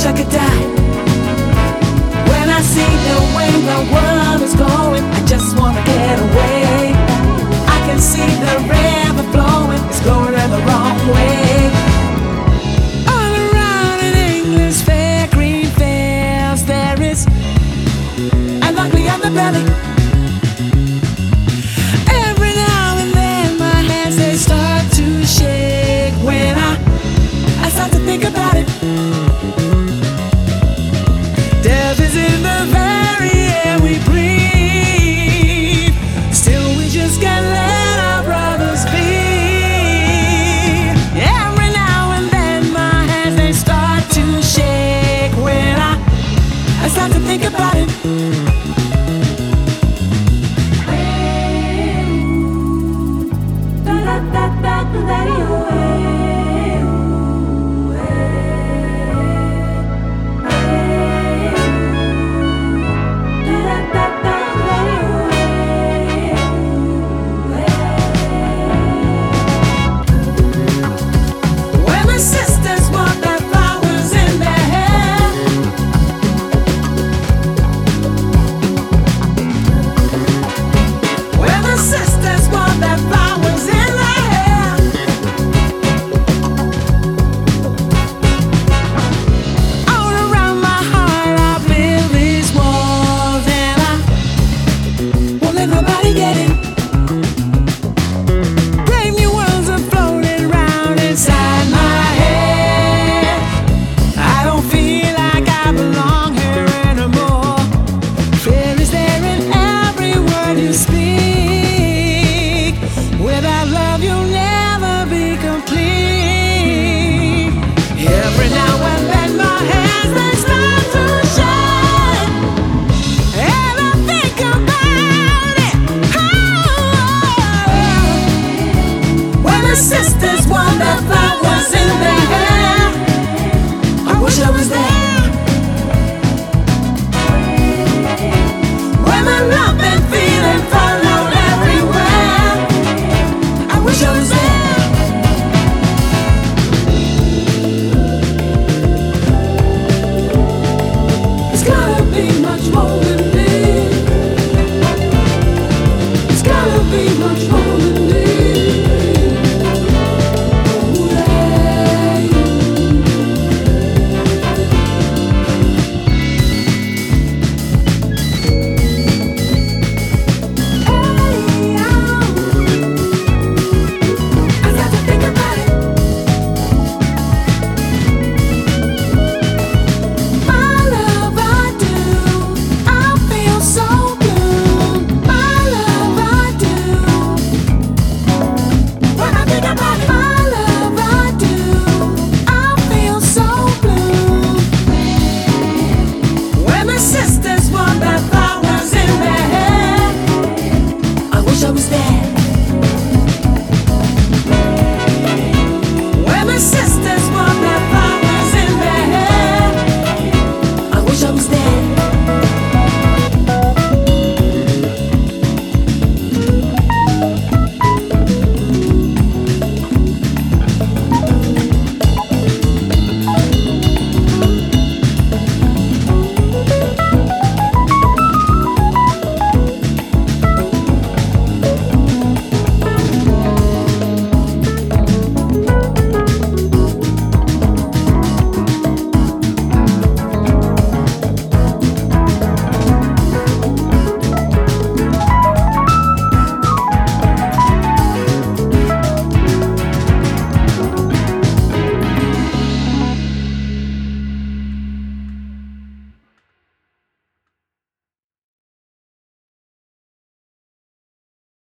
wish I could die. When I see the way the world is going, I just wanna get away. I can see the river flowing, it's going in the wrong way. All around in England's fair green fields there is an ugly underbelly. Every now and then my hands they start to shake when I start to think about it. Death is in the very air we breathe. Still we just can't let our brothers be. Every now and then my hands they start to shake when I start to think about it. Sisters won their flowers in their hair. I wish I was there.